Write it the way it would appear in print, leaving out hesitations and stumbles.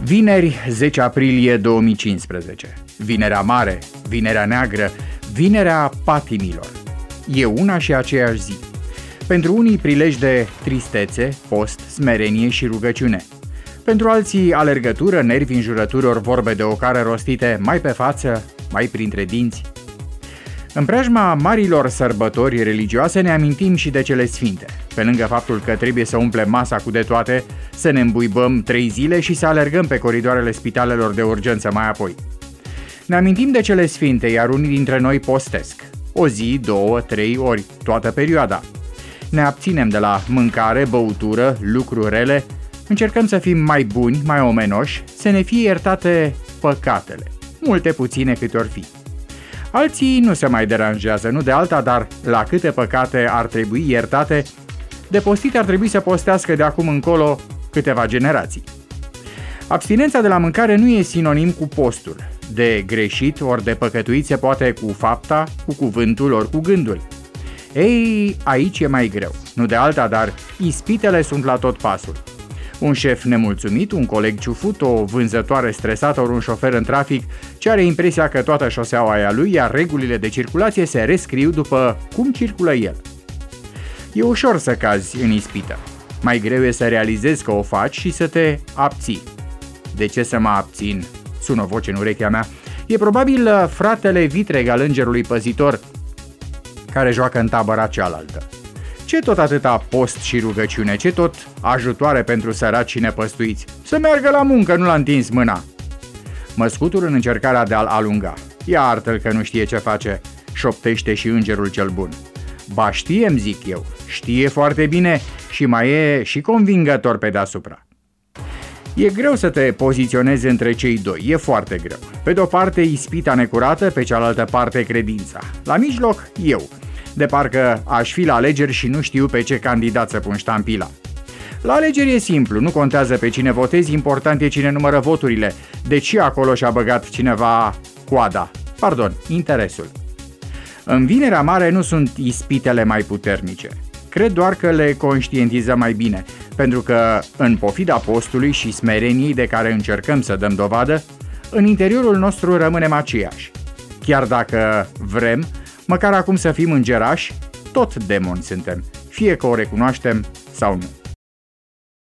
Vineri, 10 aprilie 2015. Vinerea mare, vinerea neagră, vinerea patimilor. E una și aceeași zi. Pentru unii prilej de tristețe, post, smerenie și rugăciune. Pentru alții alergătură, nervi, înjurături ori vorbe de ocară rostite mai pe față, mai printre dinți. În preajma marilor sărbători religioase ne amintim și de cele sfinte, pe lângă faptul că trebuie să umplem masa cu de toate, să ne îmbuibăm 3 zile și să alergăm pe coridoarele spitalelor de urgență mai apoi. Ne amintim de cele sfinte, iar unii dintre noi postesc. O zi, 2, 3 ori, toată perioada. Ne abținem de la mâncare, băutură, lucruri rele, încercăm să fim mai buni, mai omenoși, să ne fie iertate păcatele, multe puține câte or fi. Alții nu se mai deranjează, nu de alta, dar la câte păcate ar trebui iertate, de postit ar trebui să postească de acum încolo câteva generații. Abstinența de la mâncare nu e sinonim cu postul. De greșit ori de păcătuit se poate cu fapta, cu cuvântul ori cu gândul. Ei, aici e mai greu, nu de alta, dar ispitele sunt la tot pasul. Un șef nemulțumit, un coleg ciufut, o vânzătoare stresată ori un șofer în trafic ce are impresia că toată șoseaua e a lui, iar regulile de circulație se rescriu după cum circulă el. E ușor să cazi în ispită. Mai greu e să realizezi că o faci și să te abții. De ce să mă abțin? Sună o voce în urechea mea. E probabil fratele vitreg al îngerului păzitor care joacă în tabăra cealaltă. Ce tot atâta post și rugăciune? Ce tot ajutoare pentru săraci și nepăstuiți? Să meargă la muncă, nu l-a întins mâna. Măscutul în încercarea de a-l alunga. Iartă-l că nu știe ce face, șoptește și îngerul cel bun. Ba știe, îmi zic eu, știe foarte bine și mai e și convingător pe deasupra. E greu să te poziționezi între cei doi, e foarte greu. Pe de-o parte ispita necurată, pe cealaltă parte credința. La mijloc, eu. De parcă aș fi la alegeri și nu știu pe ce candidat să pun ștampila. La alegeri e simplu, nu contează pe cine votezi, important e cine numără voturile. Deci și acolo și-a băgat cineva coada. Interesul. În vinerea mare nu sunt ispitele mai puternice. Cred doar că le conștientizăm mai bine, pentru că, în pofida postului și smereniei de care încercăm să dăm dovadă, în interiorul nostru rămânem aceiași. Chiar dacă vrem, măcar acum să fim îngerași, tot demoni suntem, fie că o recunoaștem sau nu.